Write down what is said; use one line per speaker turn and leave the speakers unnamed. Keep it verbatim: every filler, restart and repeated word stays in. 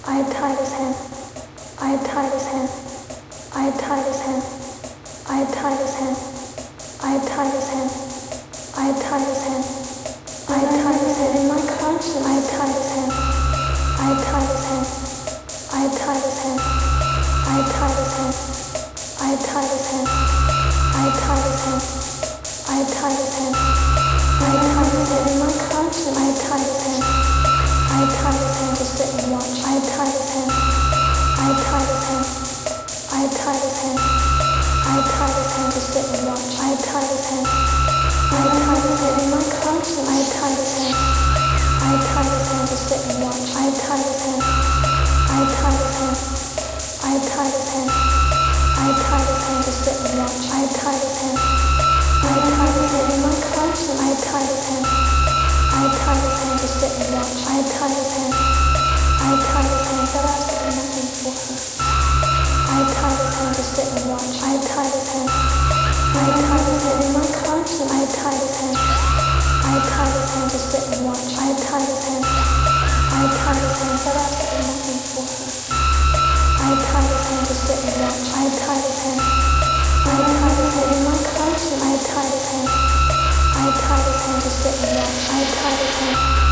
I tied his hand. I tied his hand. I tied his hand. I tied his hand. I tied his hand. I tied his hand. I tied his hand in my conscience. I tied his hand. I tied his hand. I tied his hand. I tied his hand. I tied his hand. I tied his hand. I tied his hand. I tied his hand in my conscience. I tied his hand. I tied his hand to sit and watch. I tied his hand. I tied his hand. I tied his hand. I tied his hand to sit and watch. I tied his hand. I tied his hand in my conscience. I tied his hand. I tied his hand to sit and watch. I tied his hand. I tied his hand. I tied his hand. I tied his hand to sit and watch. I tied his hand. I tied his hand in my conscience. I tied his hand. I tied his hand to sit and watch. I tied his hand. I tied his hand, but I was doing nothing for her. I tied his hand to sit and watch. I tied his hand. I tied his hand in my conscience. I tied his hand. I tied his hand to sit and watch. I tied his hand. I tied his hand, but I was doing nothing for her. I tied his hand to sit and watch. I tied his hand. I tied his hand in my conscience. I tied his hand. I tied his hand to sit and watch. I tied his hand.